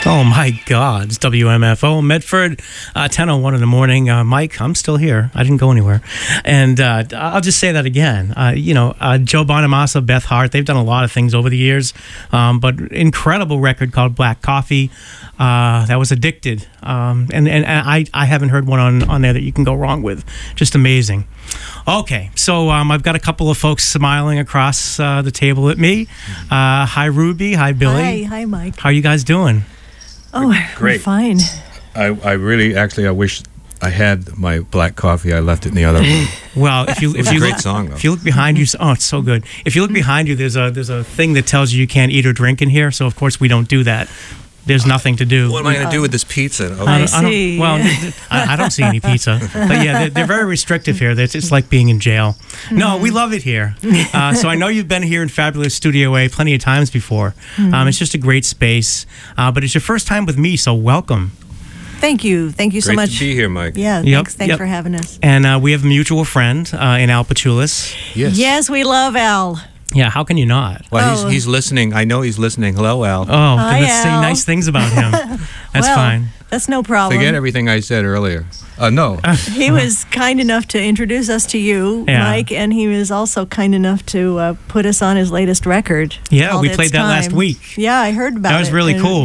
Oh my God, it's WMFO Medford, 10:01 in the morning. Mike, I'm still here. I didn't go anywhere. And I'll just say that again. Joe Bonamassa, Beth Hart, they've done a lot of things over the years, but incredible record called Black Coffee. That was Addicted. And I haven't heard one on there that you can go wrong with. Just amazing. Okay, so I've got a couple of folks smiling across the table at me. Hi, Ruby. Hi, Billy. Hi, Mike. How are you guys doing? Oh, great. We're fine. I really, I wish I had my black coffee. I left it in the other room. Well, if you great song, though. If you look behind you, oh, it's so good. If you look behind you, there's a thing that tells you can't eat or drink in here. So of course we don't do that. There's nothing to do. What am I going to do with this pizza? Okay. I see. I don't see any pizza. But yeah, they're very restrictive here. It's like being in jail. No, we love it here. So I know you've been here in Fabulous Studio A plenty of times before. It's just a great space. But it's your first time with me, so welcome. Thank you. Thank you so much. Great to be here, Mike. Yeah, thanks for having us. And we have a mutual friend in Al Pachulis. Yes, we love Al. Yeah, how can you not? Well, he's listening. I know he's listening. Hello, Al. Oh, Hi, let's say Al. nice things about him. That's fine. That's no problem. Forget everything I said earlier. No. He was kind enough to introduce us to you, Mike, and he was also kind enough to put us on his latest record. Yeah, we played that last week. Yeah, I heard about it. That was really cool.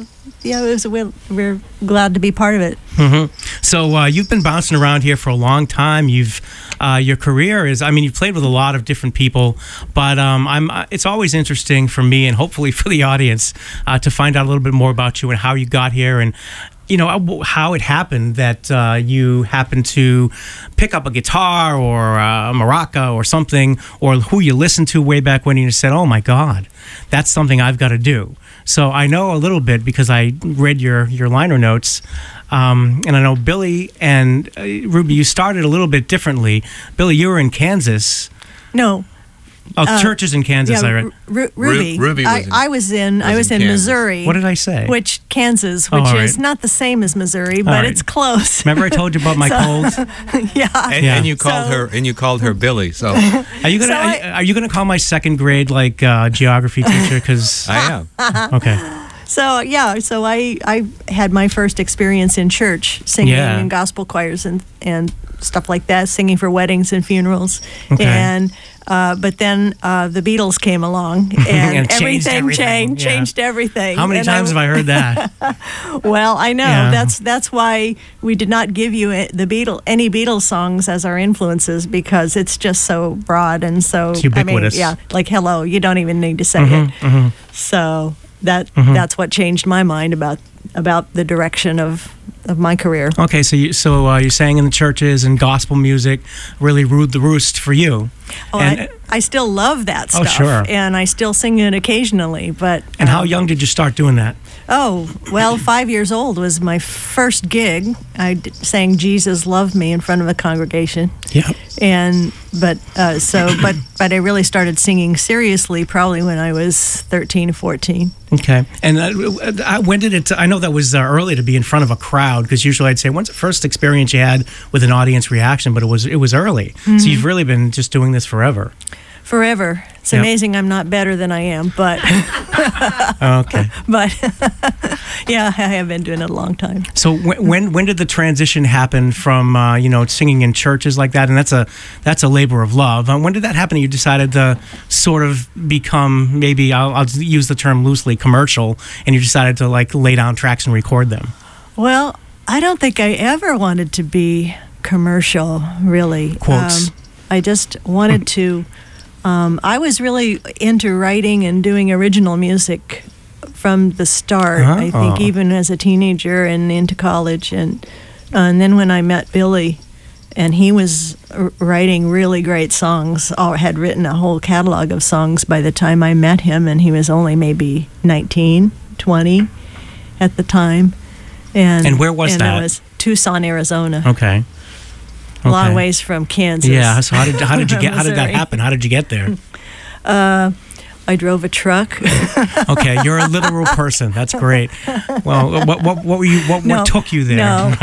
We're glad to be part of it. Mm-hmm. So you've been bouncing around here for a long time. Your career is, you've played with a lot of different people, but it's always interesting for me and hopefully for the audience to find out a little bit more about you and how you got here and how it happened that you happened to pick up a guitar or a maraca or something, or who you listened to way back when you said, oh my God, that's something I've got to do. So I know a little bit because I read your liner notes, and I know Billy and Ruby, you started a little bit differently. Billy, you were in Kansas. No. Churches in Kansas, I read. Ruby. Ruby was I was in Missouri. What did I say? Kansas, Oh, which all right. is not the same as Missouri, but right. it's close. Remember I told you about my cold? Yeah. And you called her Billy. So Are you gonna call my second grade geography teacher? Because I am. Okay. So I had my first experience in church, singing in gospel choirs and stuff like that, singing for weddings and funerals. Okay. And but then the Beatles came along and everything changed everything. How many times have I heard that? Well, I know. Yeah. That's why we did not give you any Beatles songs as our influences, because it's just so broad and so It's ubiquitous. like Hello, you don't even need to say it. Mm-hmm. So that's what changed my mind about the direction of my career. Okay, so you sang in the churches and gospel music really ruled the roost for you. Oh, and, I still love that stuff. Oh, sure. And I still sing it occasionally, but... And how young did you start doing that? Oh, well, 5 years old was my first gig. I sang Jesus Love Me in front of a congregation. Yeah. But I really started singing seriously probably when I was 13 or 14. Okay. And when did it... I know that was early to be in front of a crowd, because usually I'd say, when's the first experience you had with an audience reaction? But it was early. Mm-hmm. So you've really been just doing this forever. Forever. It's amazing I'm not better than I am, but... Okay. But, yeah, I have been doing it a long time. So when did the transition happen from, singing in churches like that? And that's a labor of love. When did that happen? You decided to sort of become, maybe, I'll use the term loosely, commercial, and you decided to lay down tracks and record them. Well, I don't think I ever wanted to be commercial, really. Quotes. I just wanted to... I was really into writing and doing original music from the start. I think even as a teenager and into college, and then when I met Billy, and he was writing really great songs, or had written a whole catalog of songs by the time I met him, and he was only maybe 19, 20 at the time. And where was that? That was Tucson, Arizona. Okay. A long ways from Kansas. Yeah. So how did that happen? How did you get there? I drove a truck. Okay, you're a literal person. That's great. Well, what took you there? No.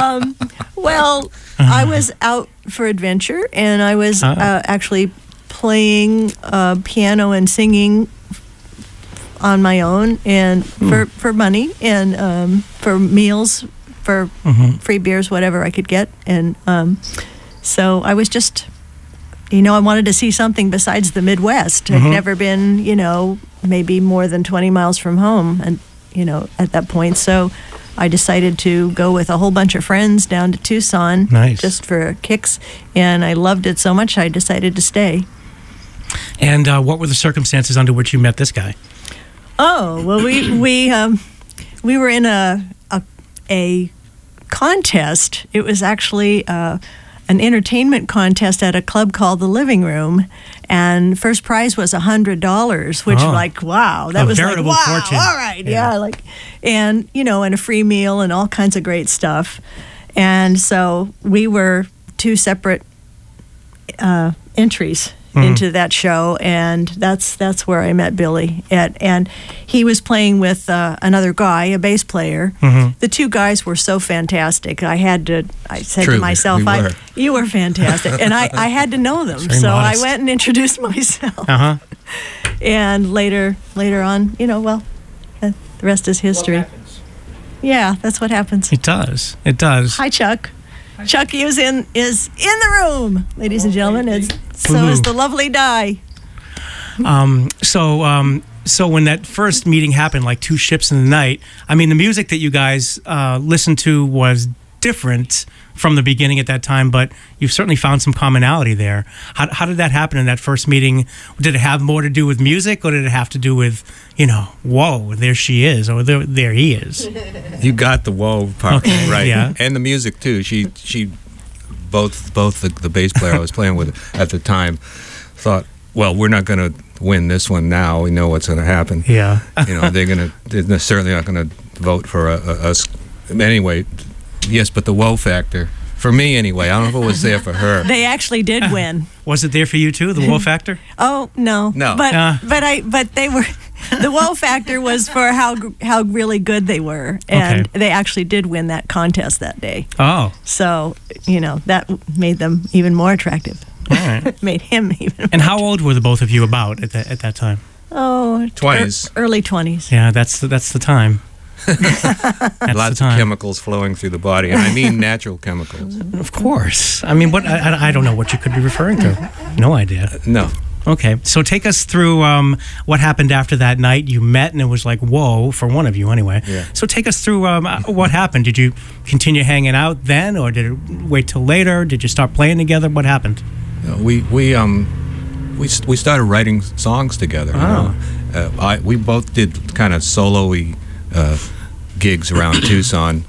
Well, I was out for adventure, and I was actually playing piano and singing on my own, and for money, and for meals, for free beers, whatever I could get. And so I was just, I wanted to see something besides the Midwest. I'd never been, maybe more than 20 miles from home, and at that point. So I decided to go with a whole bunch of friends down to Tucson, just for kicks, and I loved it so much I decided to stay. And what were the circumstances under which you met this guy? Oh, well, we were in a contest. It was actually an entertainment contest at a club called The Living Room, and first prize was $100, which wow, that was veritable fortune. All right, and and a free meal and all kinds of great stuff. And so we were two separate entries into that show, and that's where I met Billy and he was playing with another guy, a bass player. The two guys were so fantastic. I said to myself, you were fantastic, and I had to know them, so modest. I went and introduced myself. And later on, the rest is history. Yeah, that's what happens. It does. Hi, Chuck. Chucky is in the room, ladies and gentlemen. So is the lovely Di. So when that first meeting happened, like Two Ships in the Night, I mean, the music that you guys listened to was different from the beginning at that time, but you've certainly found some commonality there. How did that happen in that first meeting? Did it have more to do with music, or did it have to do with, whoa, there she is, or there he is? You got the whoa part right, yeah. And the music too. She both the bass player I was playing with at the time thought, well, we're not going to win this one now. We know what's going to happen. Yeah. They're certainly not going to vote for us anyway. Yes, but the whoa factor, for me anyway, I don't know if it was there for her. They actually did win. Was it there for you too, the whoa factor? Oh, no. But they were, the whoa factor was for how really good they were, and they actually did win that contest that day. Oh. So, that made them even more attractive. All right. Made him even more And how old were the both of you about at that time? Oh, 20s. Early 20s. Yeah, that's the time. Lots of chemicals flowing through the body, and I mean natural chemicals. Of course. I mean, I don't know what you could be referring to. No idea. No. Okay, so take us through what happened after that night. You met, and it was like, whoa, for one of you anyway. Yeah. So take us through what happened. Did you continue hanging out then, or did it wait till later? Did you start playing together? What happened? We started writing songs together. We both did kind of solo-y gigs around Tucson,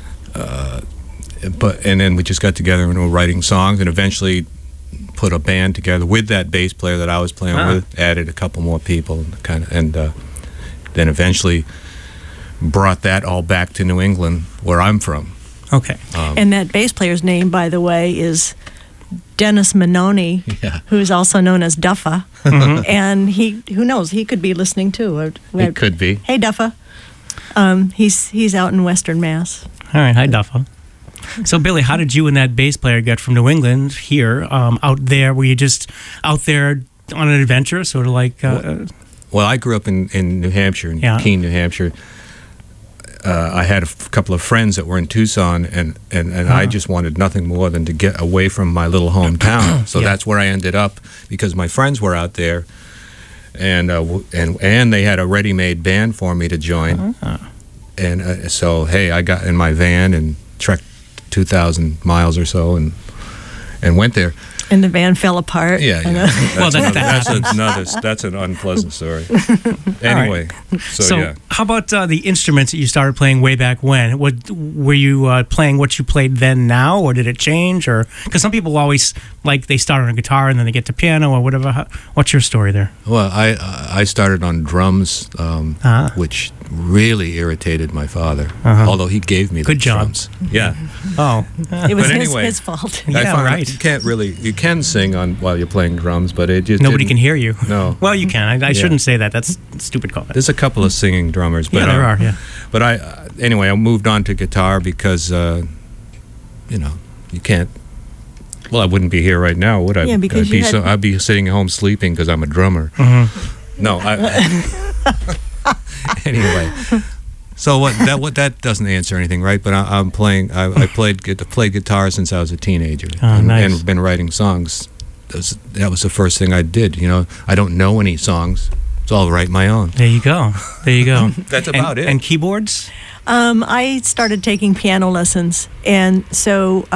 and then we just got together and were writing songs, and eventually put a band together with that bass player that I was playing with. Added a couple more people, and then eventually brought that all back to New England, where I'm from. Okay. And that bass player's name, by the way, is Dennis Manoni, who's also known as Duffa. And who knows, he could be listening too. He could be. Hey, Duffa. He's out in Western Mass. All right, hi Duffa. So Billy, how did you and that bass player get from New England here out there? Were you just out there on an adventure, sort of like? Well, I grew up in New Hampshire, in Keene, New Hampshire. I had a couple of friends that were in Tucson, and I just wanted nothing more than to get away from my little hometown. So that's where I ended up, because my friends were out there. And they had a ready-made band for me to join, and so I got in my van and trekked 2,000 miles or so and went there. And the van fell apart. Yeah. That's an unpleasant story. Anyway, so how about the instruments that you started playing way back when? Were you playing what you played then now, or did it change? Or because some people always they start on a guitar and then they get to piano or whatever. What's your story there? Well, I started on drums, which really irritated my father. Although he gave me the drums. Yeah. Oh. It was his fault. Right. You can sing while you're playing drums, but it just nobody can hear you. No. Well, you can. I shouldn't say that. That's a stupid comment. There's a couple of singing drummers, but there are. Yeah. But anyway, I moved on to guitar because you can't. Well, I wouldn't be here right now, would I? Yeah, because I'd be sitting at home sleeping because I'm a drummer. No, Anyway, so that doesn't answer anything, right? But I'm playing. I played guitar since I was a teenager, and been writing songs. That was the first thing I did. You know, I don't know any songs, so I'll write my own. There you go. That's about it. And keyboards? I started taking piano lessons, and so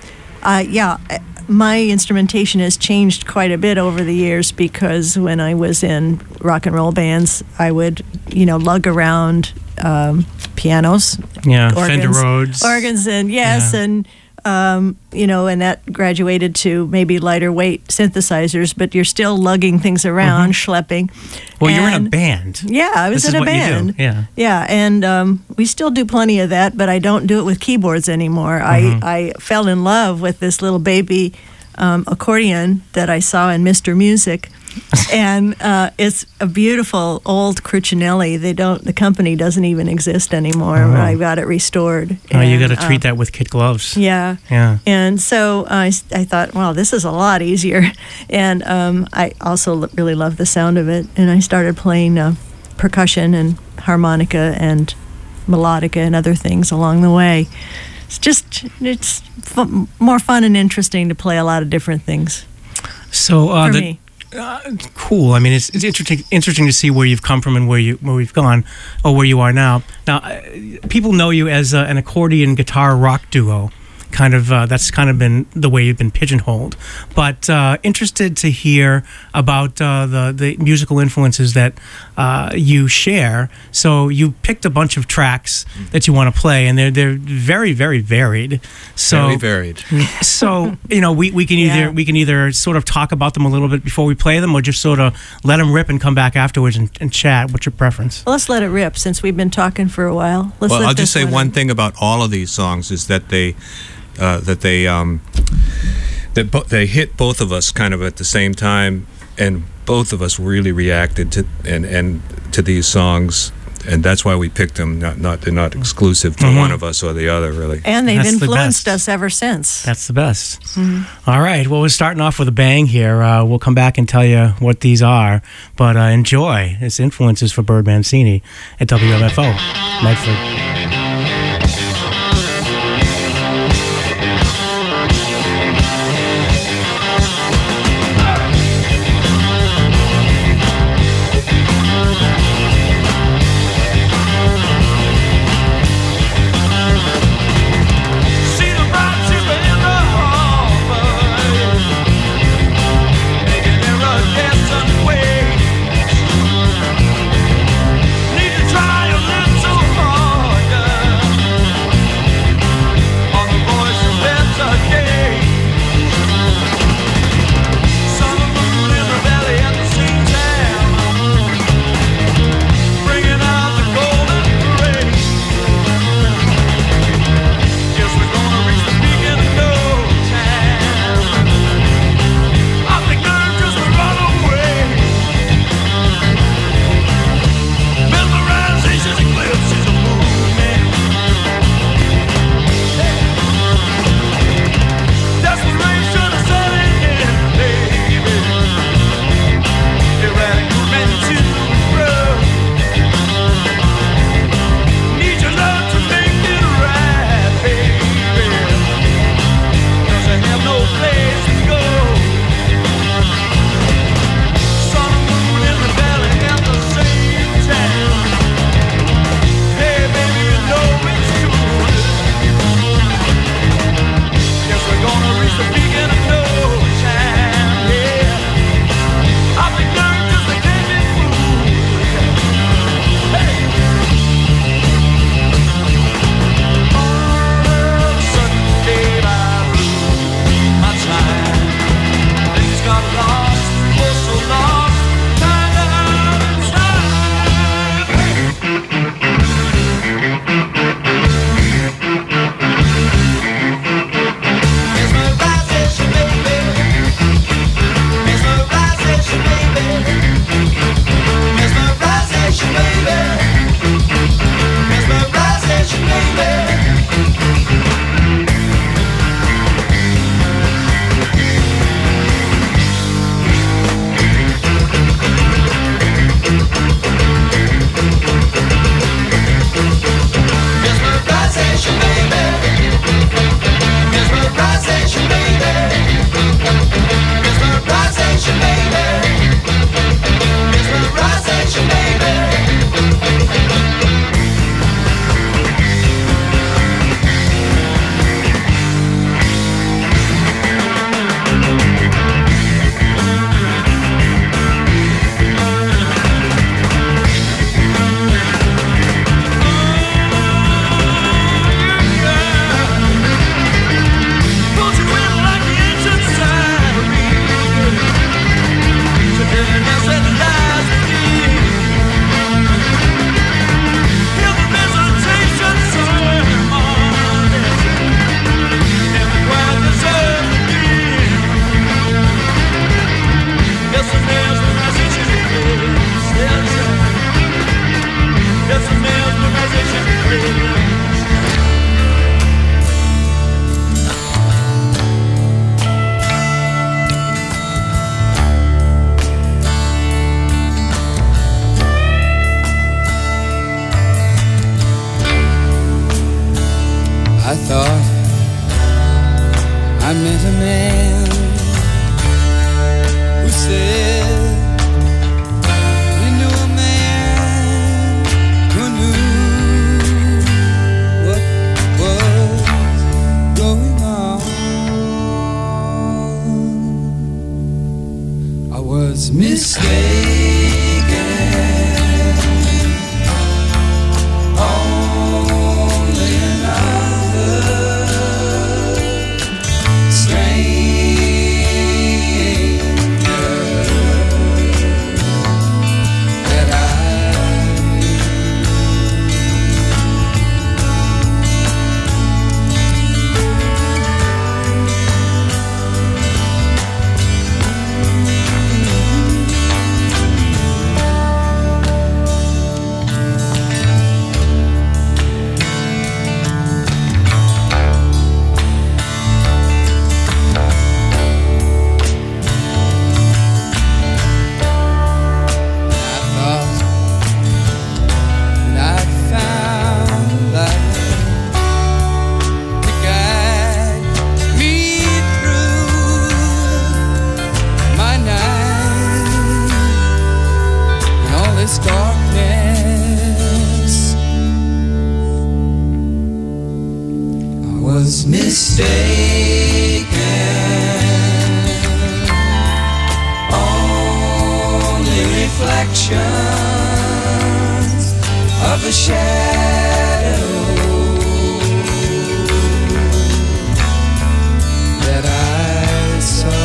my instrumentation has changed quite a bit over the years, because when I was in rock and roll bands, I would, lug around pianos, organs, Fender Rhodes, and and that graduated to maybe lighter weight synthesizers, but you're still lugging things around, schlepping. Well, you're in a band. Yeah, I was in a band. Yeah, and we still do plenty of that, but I don't do it with keyboards anymore. I fell in love with this little baby accordion that I saw in Mr. Music. And it's a beautiful old Crucinelli. The company doesn't even exist anymore. I got it restored. You got to treat that with kid gloves. Yeah. And so I thought, well, this is a lot easier. And I also really love the sound of it. And I started playing percussion and harmonica and melodica and other things along the way. It's more fun and interesting to play a lot of different things. So for me. Cool. I mean, it's interesting to see where you've come from and where we've gone, or where you are now. Now, people know you as an accordion guitar rock duo. That's kind of been the way you've been pigeonholed. But interested to hear about the musical influences that you share. So you picked a bunch of tracks that you want to play, and they're very, very varied. Very varied. So we can either sort of talk about them a little bit before we play them, or just sort of let them rip and come back afterwards and chat. What's your preference? Well, let's let it rip, since we've been talking for a while. I'll just say one thing about all of these songs is that they hit both of us kind of at the same time, and both of us really reacted to these songs, and that's why we picked them. They're not exclusive to one of us or the other, really. And they've influenced us ever since. That's the best. All right. Well, we're starting off with a bang here. We'll come back and tell you what these are, but enjoy. It's influences for Bird Mancini at WMFO Medford. this darkness. I was mistaken. Only reflections of a shadow that I saw.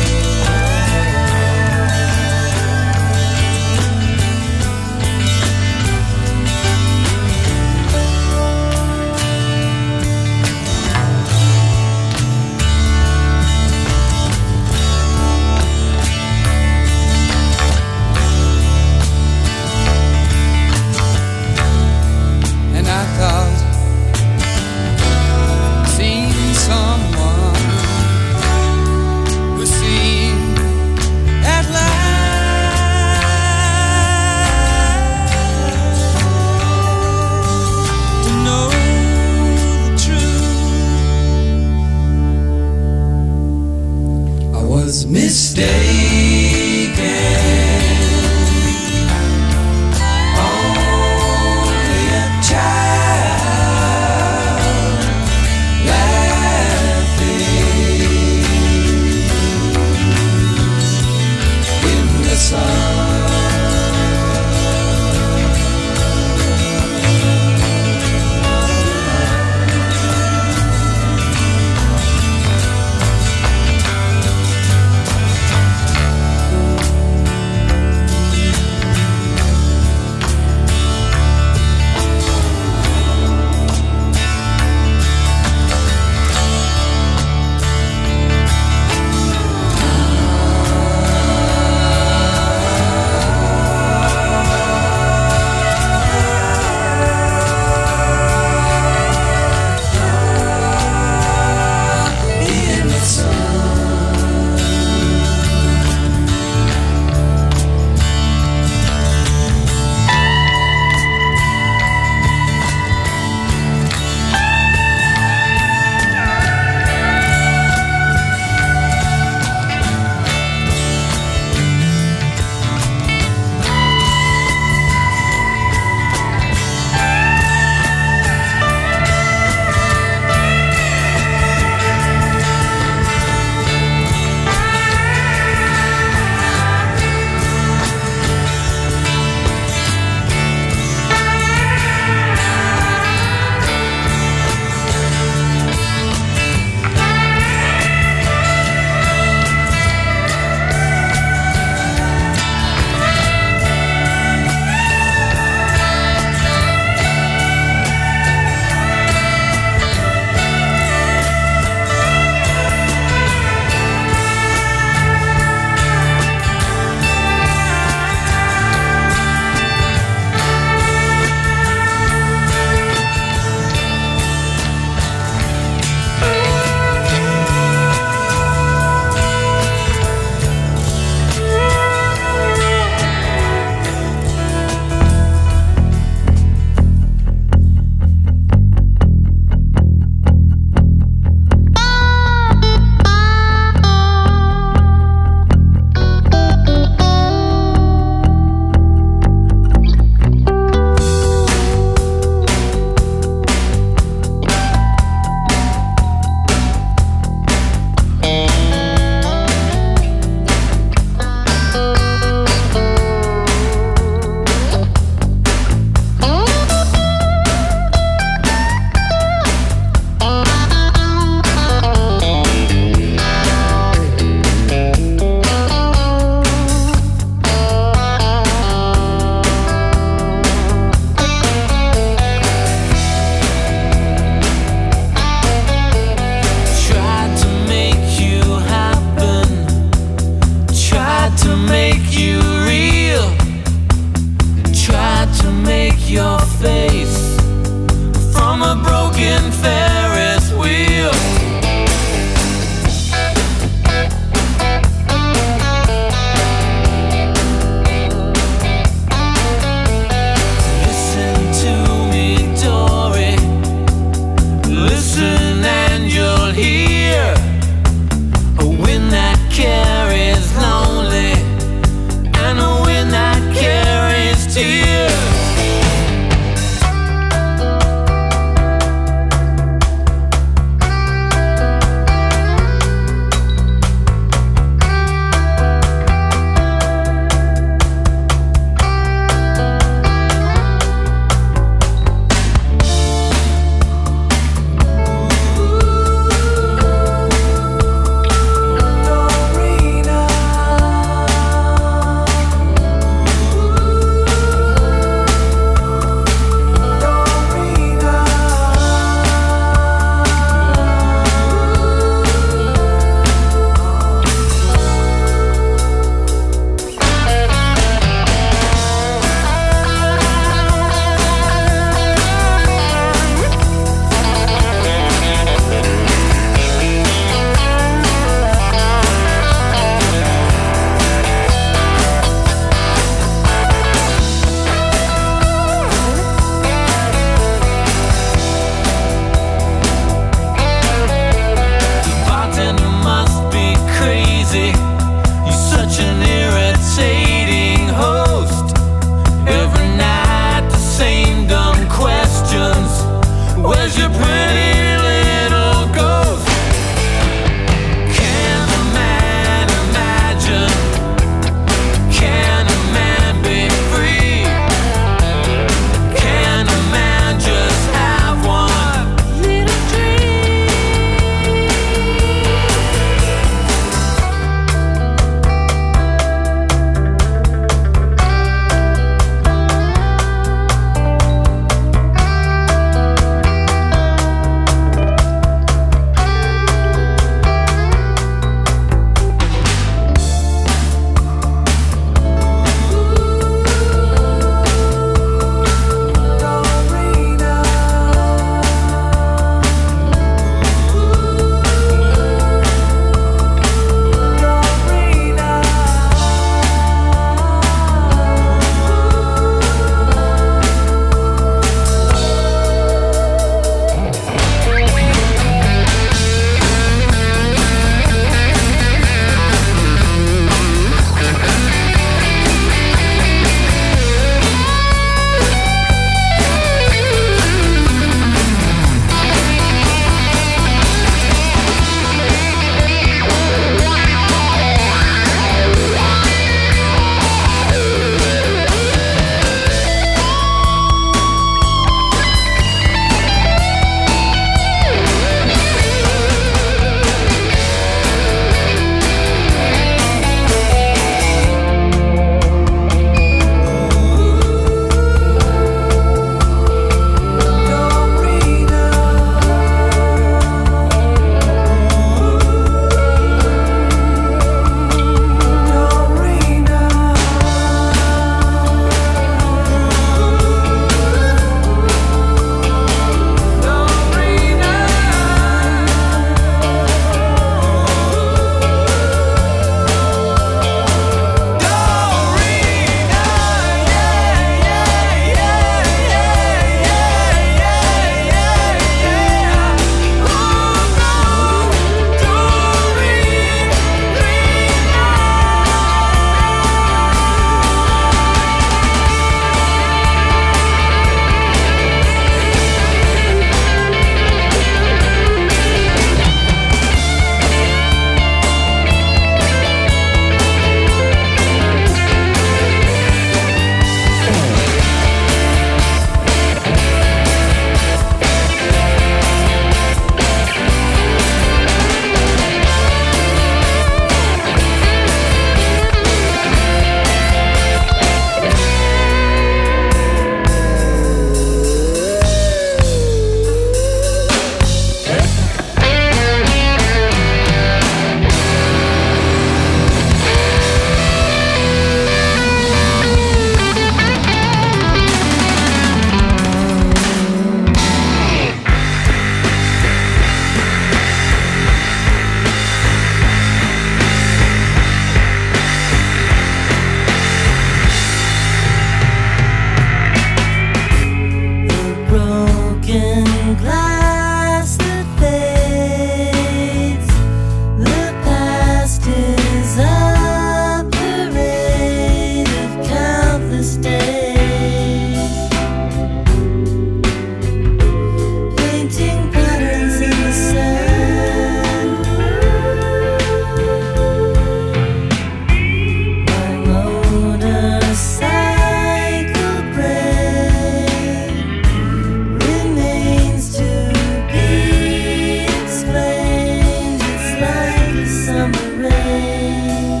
remain.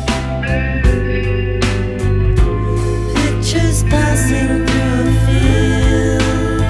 Pictures passing through a field,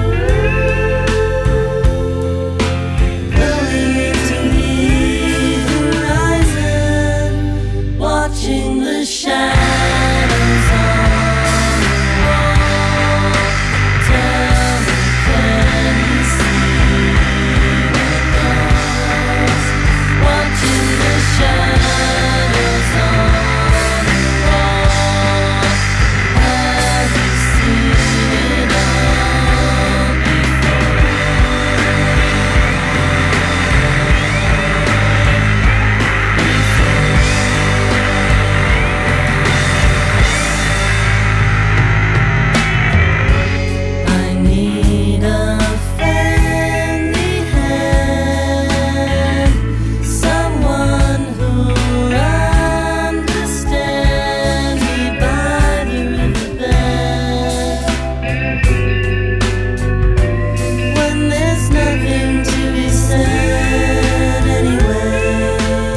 blowing into the horizon, watching the shadows on the wall. Tell me, can you see the thoughts? Watching the shadows on the wall. Have you seen it all before? I need a friendly hand, someone who'll understand me by the riverbed. When there's nothing to be said anyway,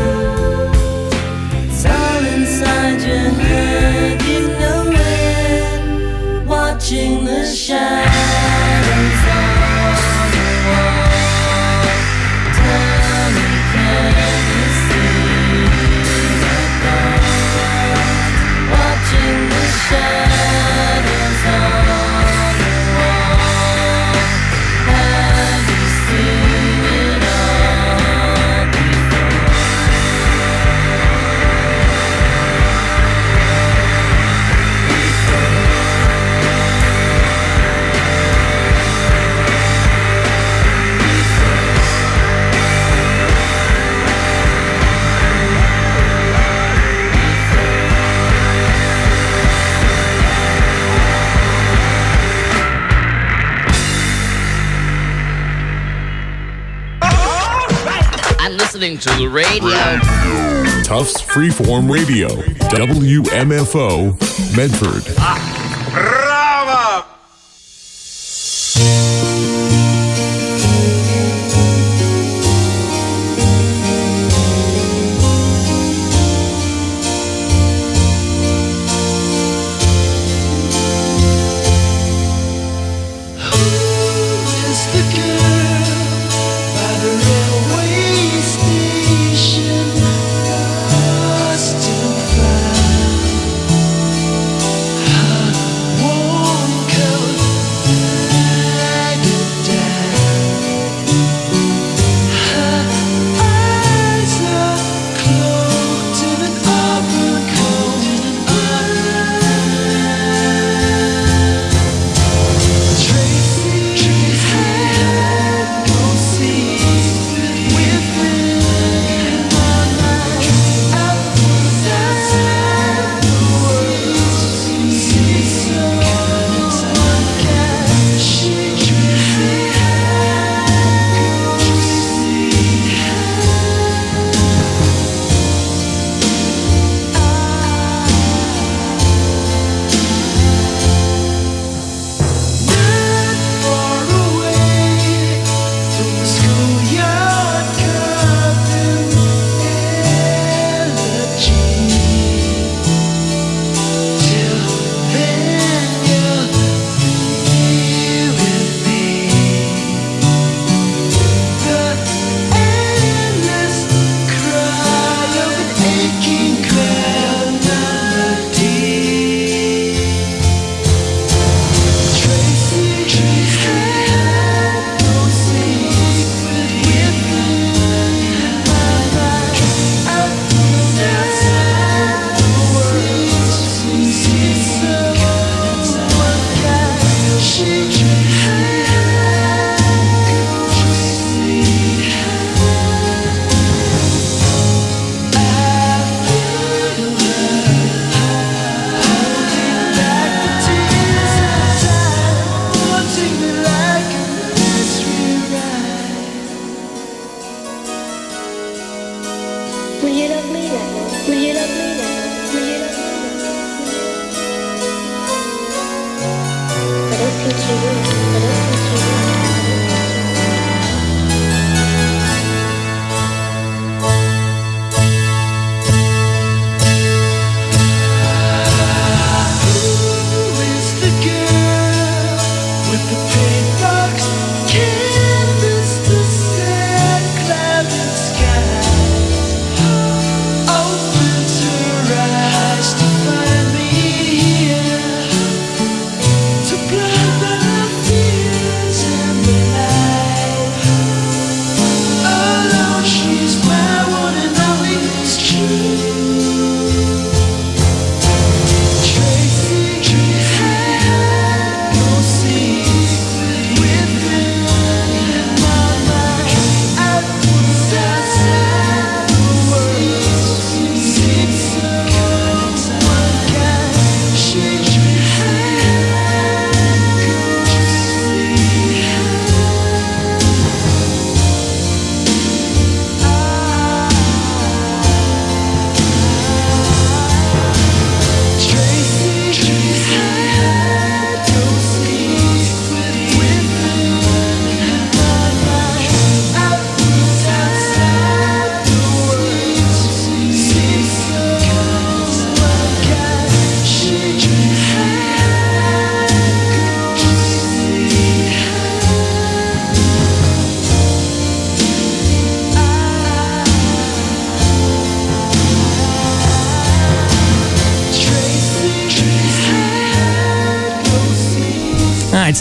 it's all inside your head, you know it. Watching the shadows on the wall. Tell me, can you see the thoughts? Watching the shadows on the wall. Have you seen it all before? I'm listening to the radio. Tufts Freeform Radio, WMFO, Medford. Brava! Is the girl by the railway station lost to find? I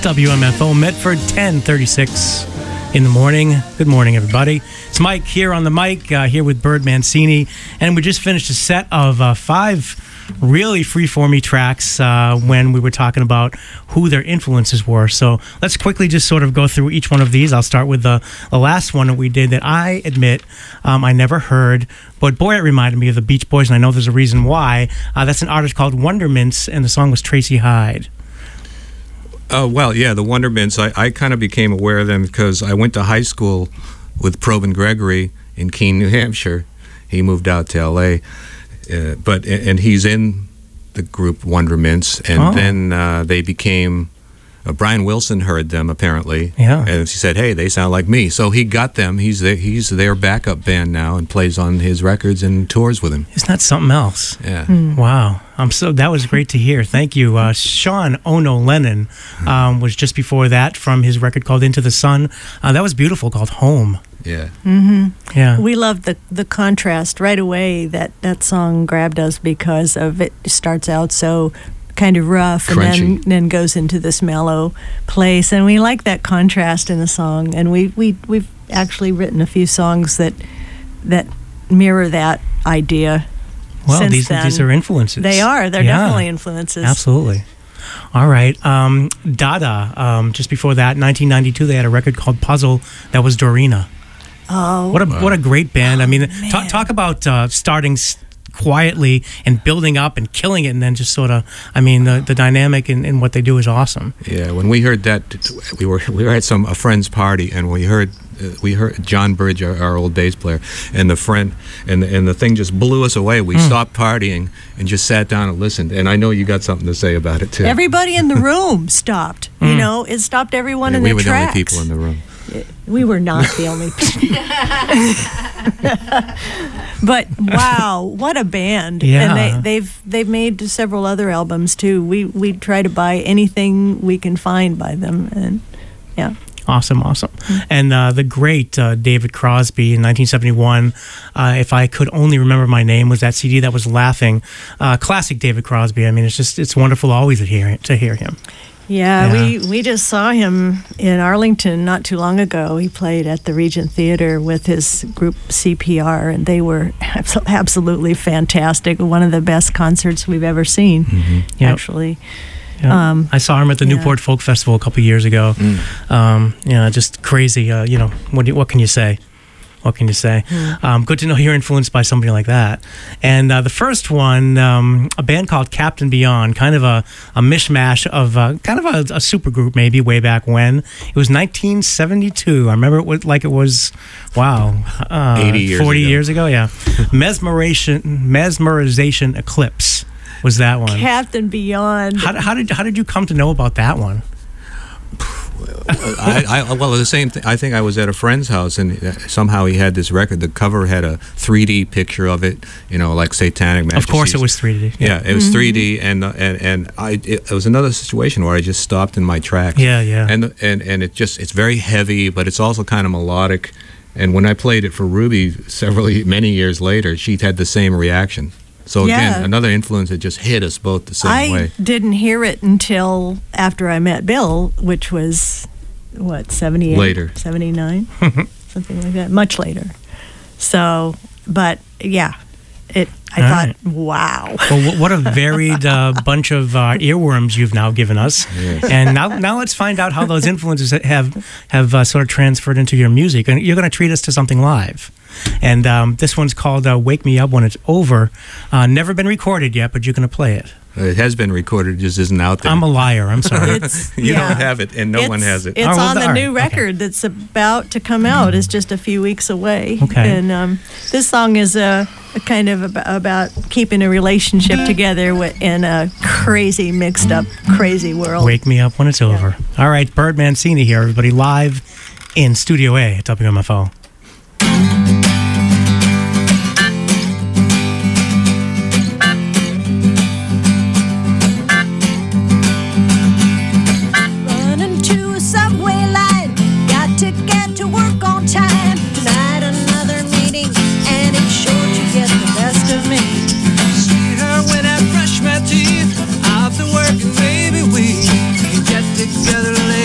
WMFO Medford, 10:36 in the morning. Good morning, everybody. It's Mike here on the mic, here with Bird Mancini, and we just finished a set of 5 really freeformy tracks when we were talking about who their influences were. So let's quickly just sort of go through each one of these. I'll start with the last one that we did that I admit I never heard, but boy, it reminded me of the Beach Boys, and I know there's a reason why. That's an artist called Wondermints, and the song was Tracy Hyde. Well, yeah, the Wondermints, I kind of became aware of them because I went to high school with Probin Gregory in Keene, New Hampshire. He moved out to L.A., and he's in the group Wondermints, and then they became... Brian Wilson heard them, apparently, and he said, hey, they sound like me. So he got them. He's their backup band now and plays on his records and tours with him. Isn't that something else? Yeah. Wow. That was great to hear. Thank you. Sean Ono Lennon was just before that from his record called Into the Sun. That was beautiful, called Home. Yeah. Mm-hmm. Yeah. We loved the contrast right away. That song grabbed us because of it starts out so kind of rough crunchy, and then goes into this mellow place, and we like that contrast in the song, and we've actually written a few songs that mirror that idea. Well, these are influences. They're definitely influences. Absolutely. All right. Dada, just before that, 1992, they had a record called Puzzle that was Dorina. Oh, what a great band. I mean, talk about starting quietly and building up and killing it, and then just sort of, I mean, the dynamic in what they do is awesome. Yeah, when we heard that, we were at a friend's party, and we heard John Bridge, our old bass player, and the thing just blew us away. We stopped partying and just sat down and listened. And I know you got something to say about it too. Everybody in the room stopped. You know, it stopped everyone in their tracks. We were the only people in the room. We were not the only people. But wow, what a band. Yeah. And they've made several other albums too. We try to buy anything we can find by them, and yeah. Awesome. And the great David Crosby in 1971, If I Could Only Remember My Name, was that CD that was Laughing. Classic David Crosby. I mean, it's wonderful always to hear him. Yeah, we just saw him in Arlington not too long ago. He played at the Regent Theater with his group CPR, and they were absolutely fantastic. One of the best concerts we've ever seen, actually. Yeah. I saw him at the Newport Folk Festival a couple of years ago. Just crazy. What can you say? What can you say? Good to know you're influenced by somebody like that. And the first one, a band called Captain Beyond, kind of a mishmash of kind of a supergroup maybe way back when. It was 1972. I remember it was, 80 years 40 ago. years ago, yeah. Mesmerization Eclipse was that one. Captain Beyond. How did you come to know about that one? The same thing. I think I was at a friend's house, and somehow he had this record. The cover had a 3D picture of it, like Satanic Majesties. Of course, it was 3D. Yeah, it was 3D, and it was another situation where I just stopped in my tracks. Yeah. And it's very heavy, but it's also kind of melodic. And when I played it for Ruby many years later, she had the same reaction. So again, another influence that just hit us both the same way. I didn't hear it until after I met Bill, which was, 78? Later. 79? Something like that. Much later. So, but yeah, I thought, wow. Well, what a varied bunch of earworms you've now given us. Yes. And now let's find out how those influences have sort of transferred into your music. And you're going to treat us to something live. And this one's called Wake Me Up When It's Over. Never been recorded yet, but you're going to play it. It has been recorded, just isn't out there. I'm a liar. I'm sorry. You don't have it, and no one has it. It's on the new record that's about to come out. It's just a few weeks away. Okay. And this song is a kind of about keeping a relationship together in a crazy, mixed up, crazy world. Wake Me Up When It's Over. All right, Bird Mancini here, everybody, live in Studio A at WMFO. Together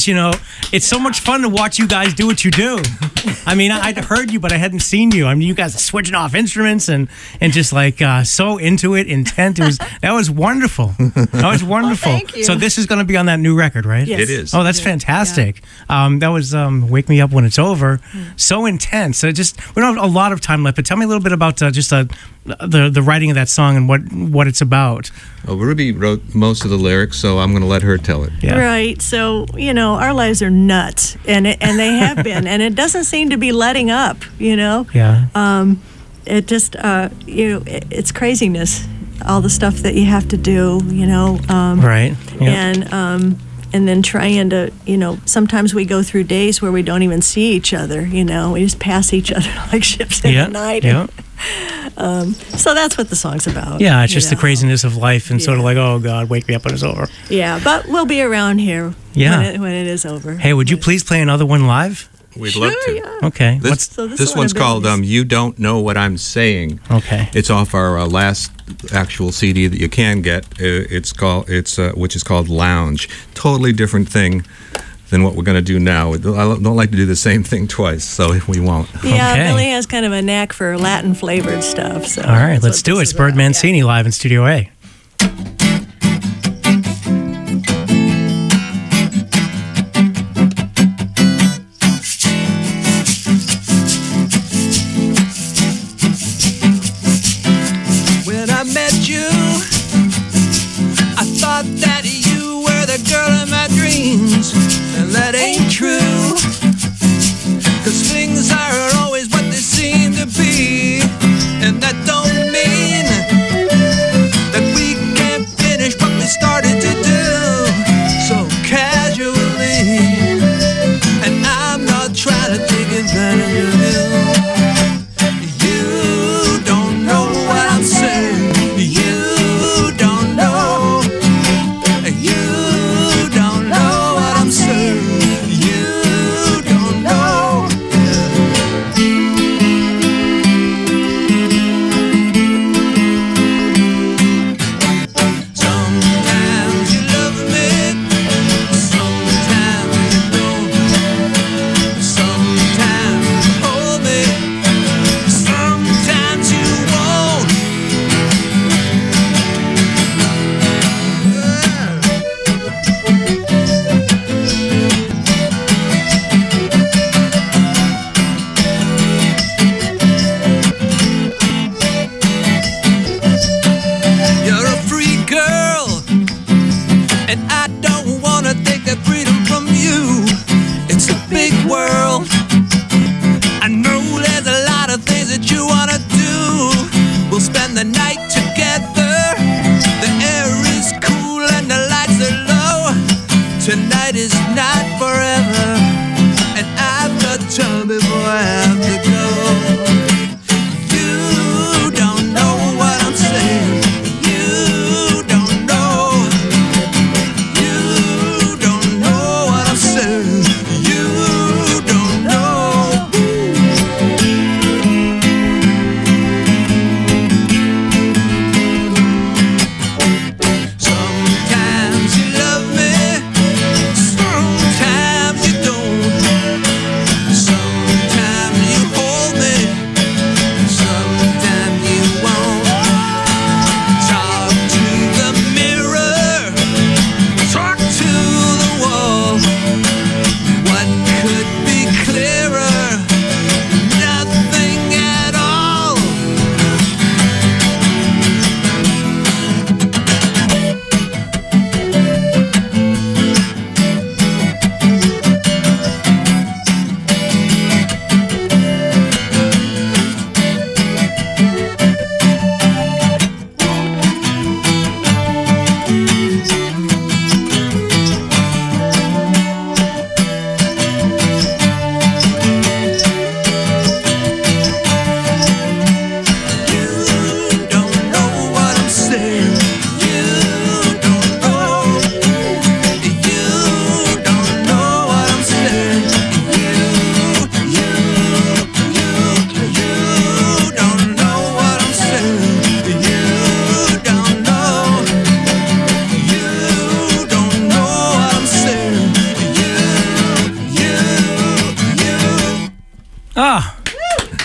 Jeez, you know, it's so much fun to watch you guys do what you do. I mean, I'd heard you, but I hadn't seen you. I mean, you guys are switching off instruments and just like so into it, intent. That was wonderful. That was wonderful. Well, thank you. So this is going to be on that new record, right? Yes. It is. Oh, that's fantastic. That was Wake Me Up When It's Over. So intense. So just, we don't have a lot of time left, but tell me a little bit about just the writing of that song and what it's about. Well, Ruby wrote most of the lyrics, so I'm going to let her tell it. Yeah. Right. So, you know, our lives are nuts, and they have been, and it doesn't seem to be letting up, you know? Yeah. It just, it's craziness, all the stuff that you have to do, you know? Right. Yeah. And then trying to, you know, sometimes we go through days where we don't even see each other, you know? We just pass each other like ships in the night. Yeah. So that's what the song's about. Yeah, it's just you the craziness of life and sort of like, oh, God, wake me up when it's over. Yeah, but we'll be around here when it is over. Hey, would you please play another one live? We'd love to. Yeah. Okay. This one's called You Don't Know What I'm Saying. Okay. It's off our last actual CD that you can get. Which is called Lounge. Totally different thing than what we're going to do now. I don't like to do the same thing twice, so we won't. Yeah, Okay. Billy has kind of a knack for Latin flavored stuff. So All right, let's do it. It's Bird Mancini live in Studio A. When I met you, I thought that you were the girl of my dreams, and that ain't true. 'Cause things aren't always what they seem to be, and that don't mean that we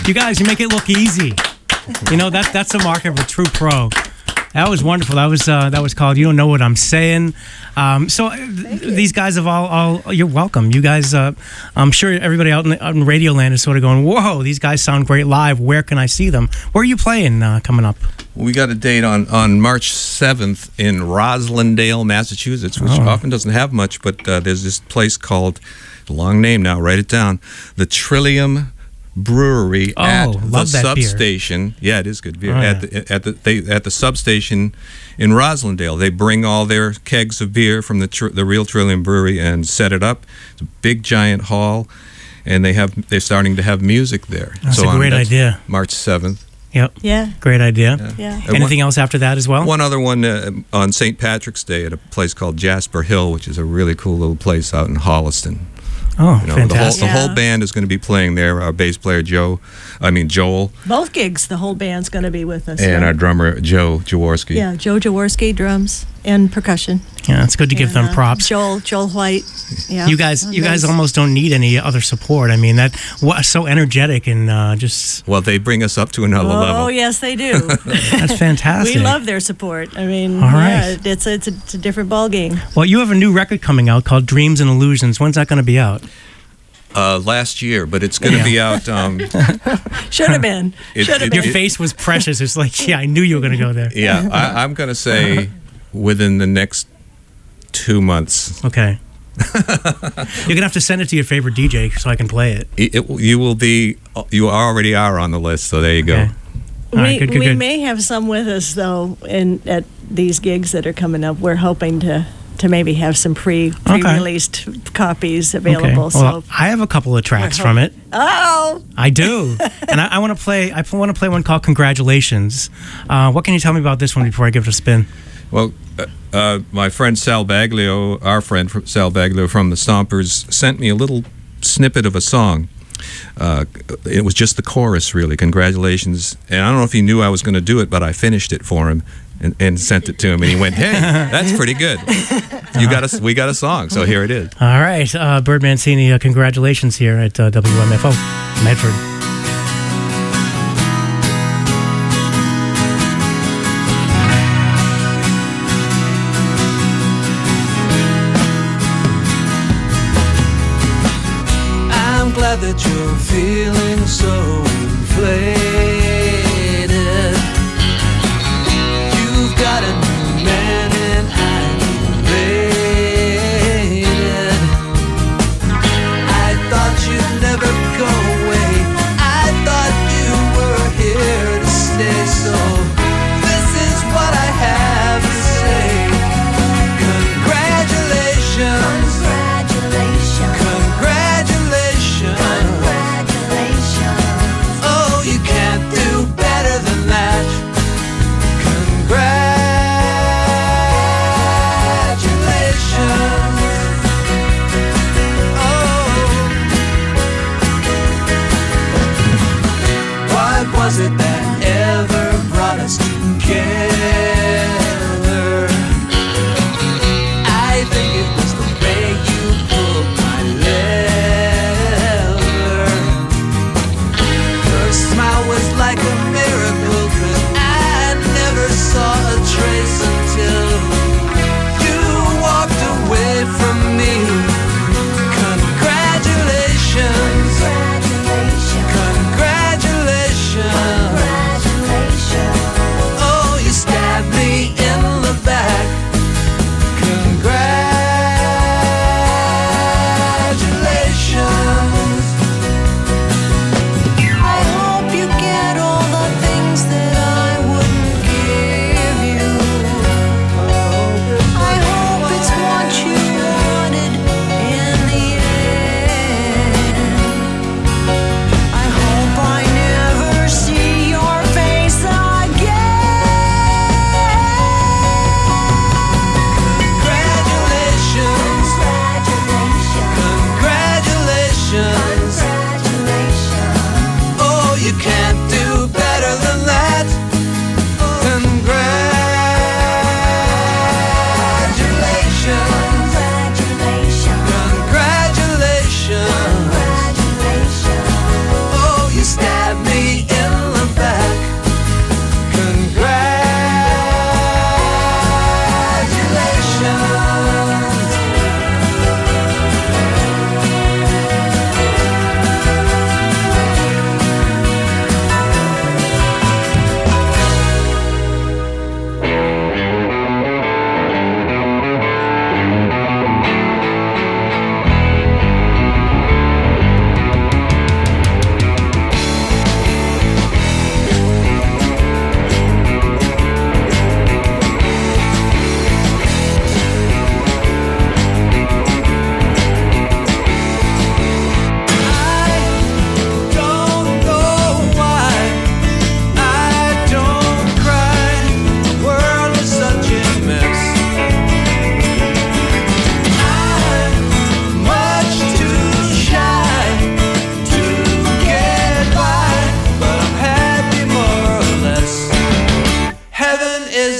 You guys, you make it look easy. You know, that's the mark of a true pro. That was wonderful. That was called "You Don't Know What I'm Saying." These guys have all you're welcome. You guys, I'm sure everybody out in Radio Land is sort of going, "Whoa, these guys sound great live. Where can I see them?" Where are you playing coming up? We got a date on March 7th in Roslindale, Massachusetts, which often doesn't have much, but there's this place called, long name now, write it down, the Trillium Brewery at the substation. Beer. Yeah, it is good beer. At the substation in Roslindale. They bring all their kegs of beer from the real Trillium Brewery and set it up. It's a big giant hall, and they're starting to have music there. That's a great idea. March 7th. Yep. Yeah. Great idea. Yeah. Anything else after that as well? One other one on St. Patrick's Day at a place called Jasper Hill, which is a really cool little place out in Holliston. Oh, fantastic. The whole band is going to be playing there. Our bass player, Joel. Both gigs, the whole band's going to be with us. And our drummer, Joe Jaworski. Yeah, Joe Jaworski, drums and percussion. Yeah, it's good to give them props. Joel White. Yeah. You guys almost don't need any other support. I mean, so energetic and just... Well, they bring us up to another level. Oh, yes, they do. That's fantastic. We love their support. I mean, all right. It's a different ballgame. Well, you have a new record coming out called Dreams and Illusions. When's that going to be out? Last year, but it's going to be out. Should have been. Your face was precious. It's like, yeah, I knew you were going to go there. Yeah, I'm going to say within the next 2 months. Okay. You're going to have to send it to your favorite DJ so I can play it. You already are on the list, so there you go. Okay. All right, good. We may have some with us, though, at these gigs that are coming up. We're hoping to maybe have some pre-released copies available. Okay. Well, I have a couple of tracks from it. Oh, I do, and I want to play. I want to play one called "Congratulations." What can you tell me about this one before I give it a spin? Well, my friend Sal Baglio, our friend Sal Baglio from the Stompers, sent me a little snippet of a song. It was just the chorus, really. Congratulations, and I don't know if he knew I was going to do it, but I finished it for him. And sent it to him, and he went, "Hey, that's pretty good. We got a song, so here it is." All right, Bert Mancini, congratulations here at WMFO, Medford. I'm glad that you're feeling so inflated. Got a new man and activated. I thought you'd never go away. I thought you were here to stay. So this is what I have to say. Congratulations. Congratulations. Congratulations. Oh, you can't do better than that. Was it that ever brought us together? I think it was the way you pulled my leather. Your smile was like a miracle, 'cause I never saw a trace until you walked away from me. Congratulations. Oh, you stabbed me in the back. Congratulations. I hope you get all the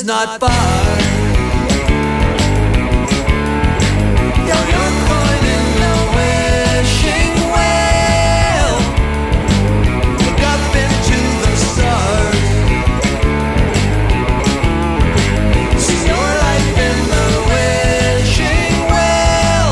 not far. Throw your coin in the wishing well. Look up into the stars. See your life in the wishing well.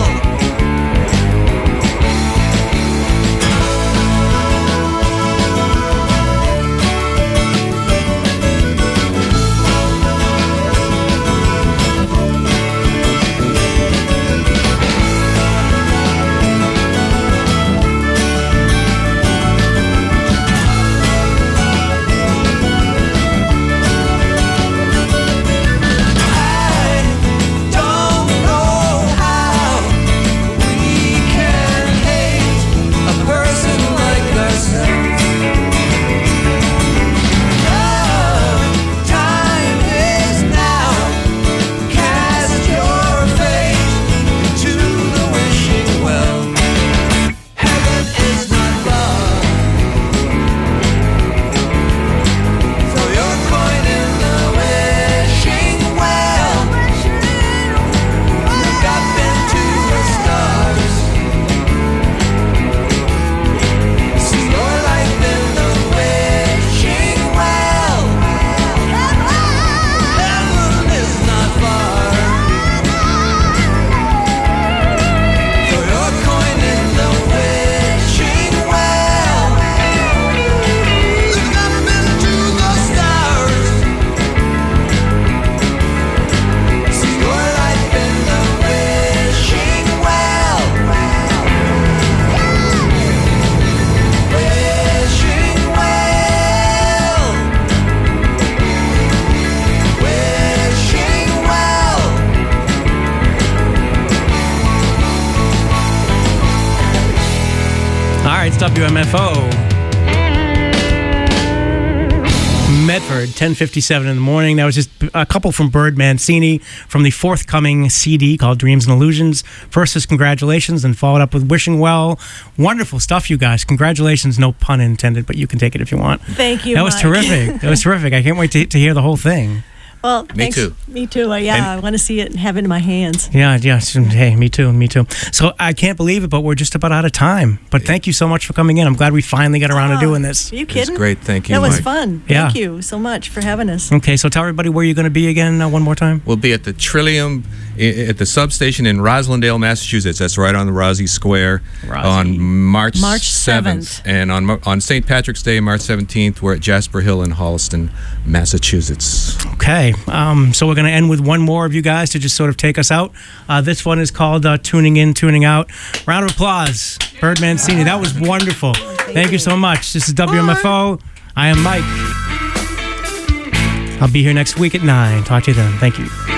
It's WMFO. Medford, 10:57 in the morning. That was just a couple from Bird Mancini from the forthcoming CD called Dreams and Illusions. First is congratulations, and followed up with Wishing Well. Wonderful stuff, you guys. Congratulations, no pun intended, but you can take it if you want. Thank you, That was Mike. terrific. That was terrific. I can't wait to hear the whole thing. Well, Me thanks. too. Me too. Yeah, I want to see it and have it in my hands. Yeah. Hey, me too. So I can't believe it, but we're just about out of time. But thank you so much for coming in. I'm glad we finally got around to doing this. Are you kidding? It's great. Thank you, That was Mike. fun. Yeah. Thank you so much for having us. Okay, so tell everybody where you're going to be again one more time. We'll be at the Trillium at the substation in Roslindale, Massachusetts. That's right on the Rosie Square on March 7th. And on St. Patrick's Day, March 17th, we're at Jasper Hill in Holliston, Massachusetts. Okay, so we're going to end with one more of you guys to just sort of take us out. This one is called Tuning In, Tuning Out. Round of applause. Bird Mancini, that was wonderful. Thank you so much. This is WMFO. I am Mike. I'll be here next week at 9. Talk to you then. Thank you.